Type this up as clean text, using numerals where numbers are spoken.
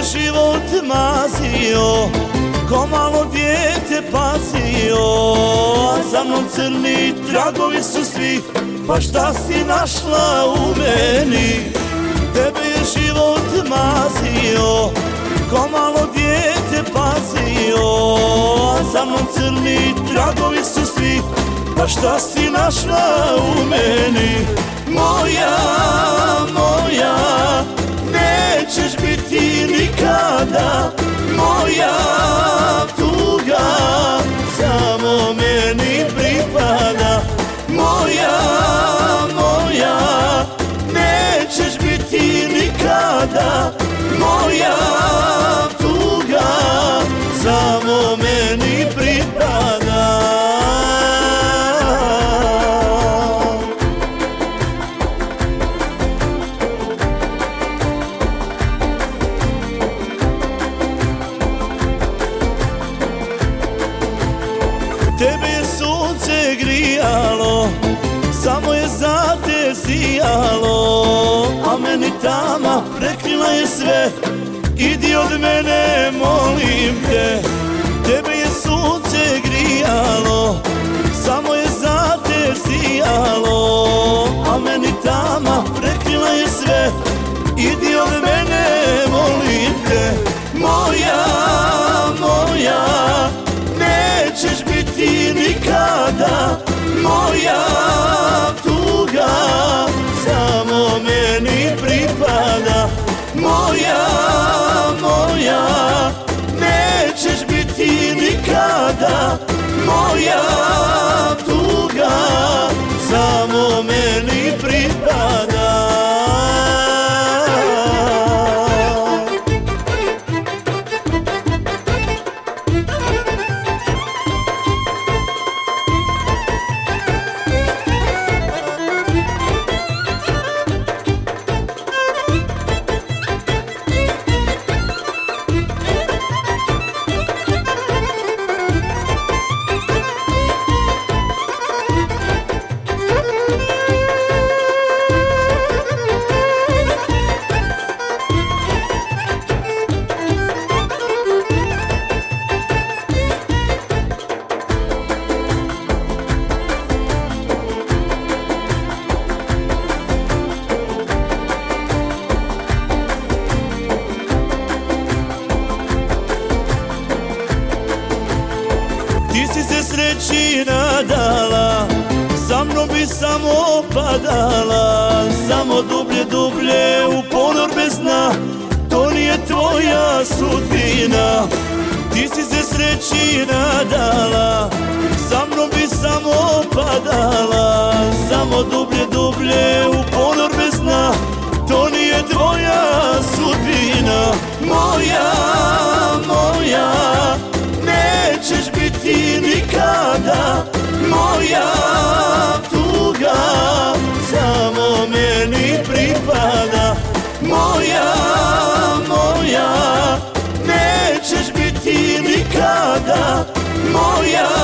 život mazio, ko malo dijete pazio, a za mnom crni tragovi su svi, pa šta si našla u meni? Tebe je život mazio, ko malo dijete pazio, a za mnom crni tragovi su svi, pa šta si našla u meni? Moja, moja, nećeš biti nikada moja tuga, samo meni pripada. Moja, moja, nećeš biti nikada moja tuga, samo meni pripada. Tebe je sunce grijalo, samo je za te zijalo, a meni tama prekrila je sve. Idi od mene, molim te. Tebe je sunce grijalo, samo je za te zijalo, a meni tama prekrila je sve. Idi od mene, molim te. Moja, moja, nećeš biti nikada moja tuga, samo meni pripada. Moja, moja, nećeš biti nikada moja tuga, samo meni pripada. Ti si se sreći nadala, sa mnom bi samo padala, samo dublje, dublje u ponor bez dna, to nije tvoja sudbina. Ti si se sreći nadala, sa mnom bi samo padala, samo dublje, dublje u ponor bez dna, to nije tvoja sudbina. Moja, moja, nećeš biti nikada moja tuga, samo meni pripada. Moja, moja, nećeš biti nikada moja